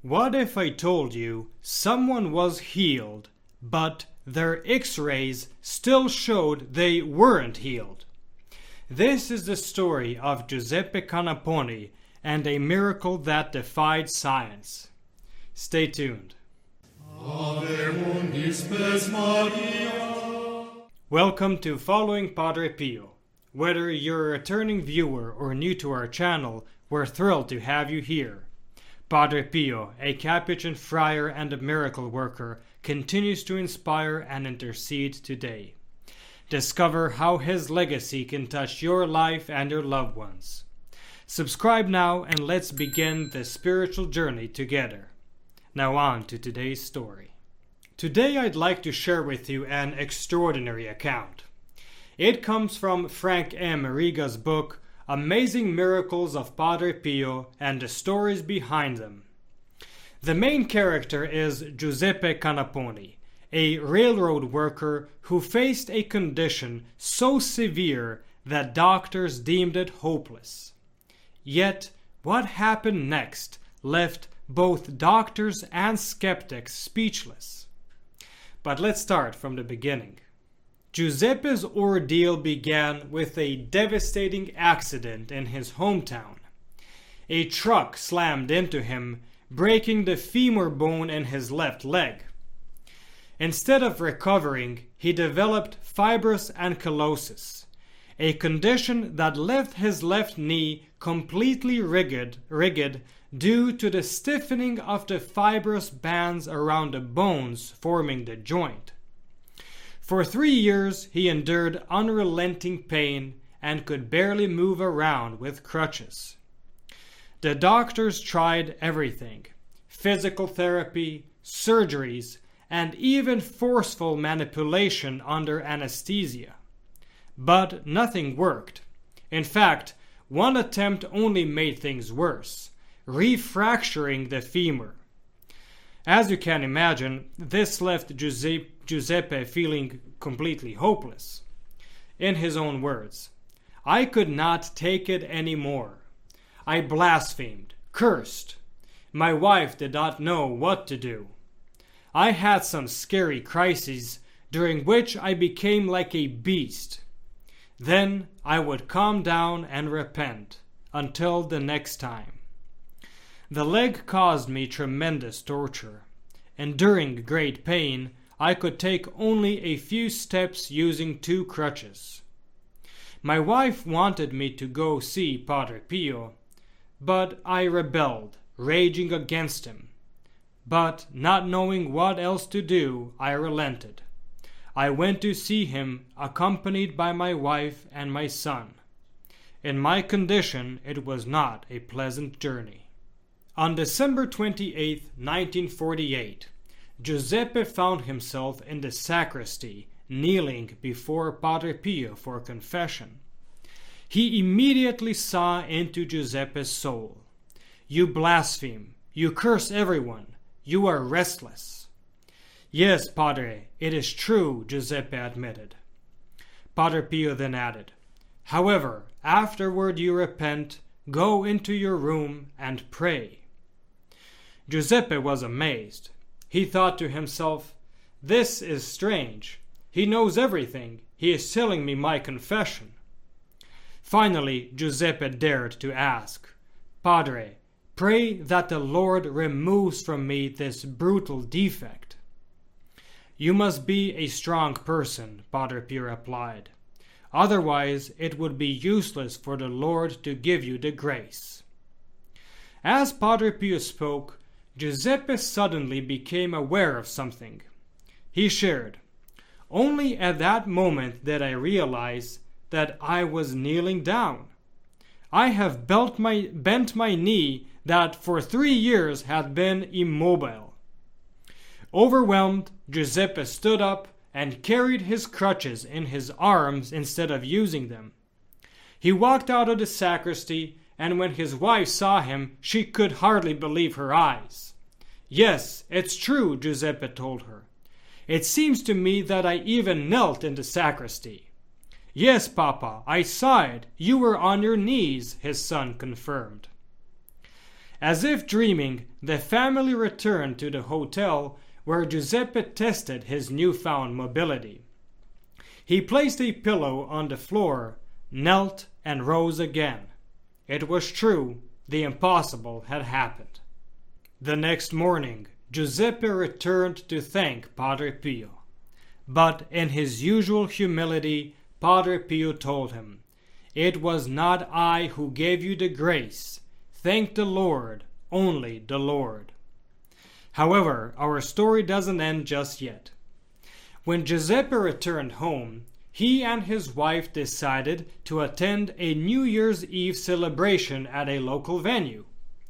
What if I told you someone was healed, but their X-rays still showed they weren't healed? This is the story of Giuseppe Canaponi and a miracle that defied science. Stay tuned. Welcome to Following Padre Pio. Whether you're a returning viewer or new to our channel, we're thrilled to have you here. Padre Pio, a Capuchin friar and a miracle worker, continues to inspire and intercede today. Discover how his legacy can touch your life and your loved ones. Subscribe now and let's begin the spiritual journey together. Now on to today's story. Today I'd like to share with you an extraordinary account. It comes from Frank M. Riga's book, Amazing Miracles of Padre Pio and the Stories Behind Them. The main character is Giuseppe Canaponi, a railroad worker who faced a condition so severe that doctors deemed it hopeless. Yet, what happened next left both doctors and skeptics speechless. But let's start from the beginning. Giuseppe's ordeal began with a devastating accident in his hometown. A truck slammed into him, breaking the femur bone in his left leg. Instead of recovering, he developed fibrous ankylosis, a condition that left his left knee completely rigid due to the stiffening of the fibrous bands around the bones forming the joint. For 3 years, he endured unrelenting pain and could barely move around with crutches. The doctors tried everything: physical therapy, surgeries, and even forceful manipulation under anesthesia. But nothing worked. In fact, one attempt only made things worse, refracturing the femur. As you can imagine, this left Giuseppe feeling completely hopeless. In his own words, "I could not take it anymore. I blasphemed, cursed. My wife did not know what to do. I had some scary crises during which I became like a beast. Then I would calm down and repent until the next time. The leg caused me tremendous torture. Enduring great pain, I could take only a few steps using 2 crutches. My wife wanted me to go see Padre Pio, but I rebelled, raging against him. But not knowing what else to do, I relented. I went to see him, accompanied by my wife and my son. In my condition, it was not a pleasant journey." On December 28, 1948, Giuseppe found himself in the sacristy, kneeling before Padre Pio for confession. He immediately saw into Giuseppe's soul. "You blaspheme, you curse everyone, you are restless." "Yes, Padre, it is true," Giuseppe admitted. Padre Pio then added, "However, afterward you repent, go into your room and pray." Giuseppe was amazed. He thought to himself, "This is strange. He knows everything. He is telling me my confession." Finally, Giuseppe dared to ask, "Padre, pray that the Lord removes from me this brutal defect." "You must be a strong person," Padre Pio replied. "Otherwise, it would be useless for the Lord to give you the grace." As Padre Pio spoke, Giuseppe suddenly became aware of something. He shared, "Only at that moment did I realize that I was kneeling down. I have bent my knee that for 3 years had been immobile." Overwhelmed, Giuseppe stood up and carried his crutches in his arms instead of using them. He walked out of the sacristy, and when his wife saw him, she could hardly believe her eyes. "Yes, it's true," Giuseppe told her. "It seems to me that I even knelt in the sacristy." "Yes, Papa, I saw it. You were on your knees," his son confirmed. As if dreaming, the family returned to the hotel where Giuseppe tested his newfound mobility. He placed a pillow on the floor, knelt, and rose again. It was true, the impossible had happened. The next morning, Giuseppe returned to thank Padre Pio. But in his usual humility, Padre Pio told him, "It was not I who gave you the grace. Thank the Lord, only the Lord." However, our story doesn't end just yet. When Giuseppe returned home, he and his wife decided to attend a New Year's Eve celebration at a local venue.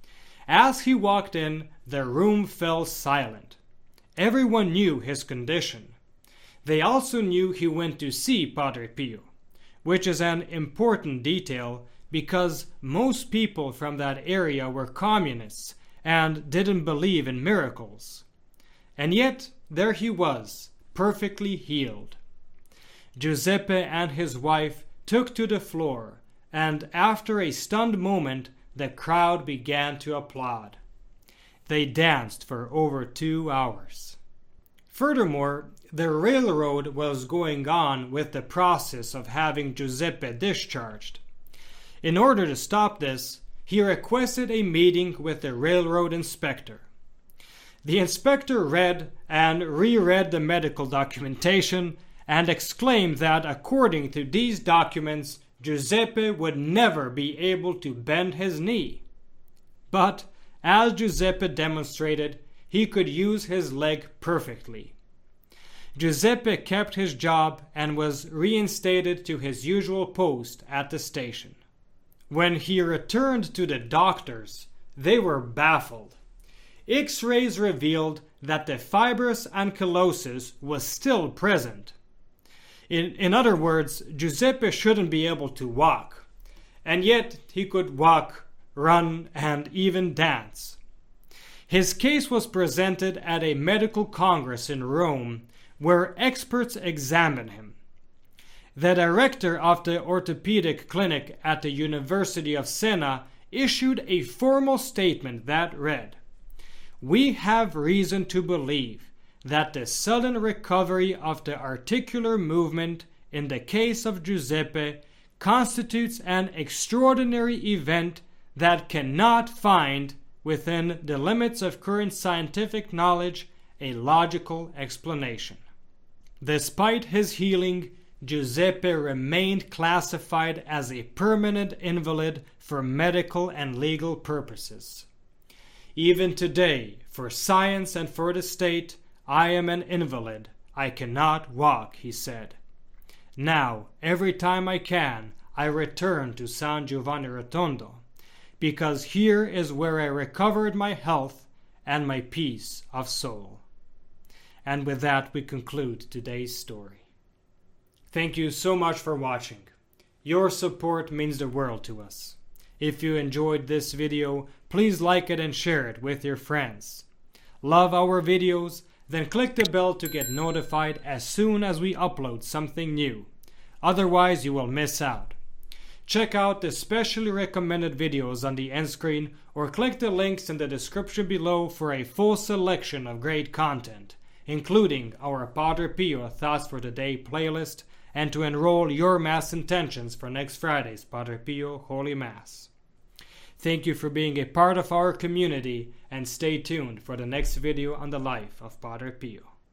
As he walked in, the room fell silent. Everyone knew his condition. They also knew he went to see Padre Pio, which is an important detail because most people from that area were communists and didn't believe in miracles. And yet, there he was, perfectly healed. Giuseppe and his wife took to the floor, and after a stunned moment, the crowd began to applaud. They danced for over 2 hours. Furthermore, the railroad was going on with the process of having Giuseppe discharged. In order to stop this, he requested a meeting with the railroad inspector. The inspector read and reread the medical documentation and exclaimed that according to these documents, Giuseppe would never be able to bend his knee. But, as Giuseppe demonstrated, he could use his leg perfectly. Giuseppe kept his job and was reinstated to his usual post at the station. When he returned to the doctors, they were baffled. X-rays revealed that the fibrous ankylosis was still present. In other words, Giuseppe shouldn't be able to walk, and yet he could walk, run, and even dance. His case was presented at a medical congress in Rome, where experts examined him. The director of the orthopedic clinic at the University of Siena issued a formal statement that read, "We have reason to believe that the sudden recovery of the articular movement in the case of Giuseppe constitutes an extraordinary event that cannot find, within the limits of current scientific knowledge, a logical explanation." Despite his healing, Giuseppe remained classified as a permanent invalid for medical and legal purposes. "Even today, for science and for the state, I am an invalid. I cannot walk," he said. "Now, every time I can, I return to San Giovanni Rotondo, because here is where I recovered my health and my peace of soul." And with that, we conclude today's story. Thank you so much for watching. Your support means the world to us. If you enjoyed this video, please like it and share it with your friends. Love our videos? Then click the bell to get notified as soon as we upload something new. Otherwise, you will miss out. Check out the specially recommended videos on the end screen or click the links in the description below for a full selection of great content, including our Padre Pio Thoughts for the Day playlist, and to enroll your Mass intentions for next Friday's Padre Pio Holy Mass. Thank you for being a part of our community, and stay tuned for the next video on the life of Padre Pio.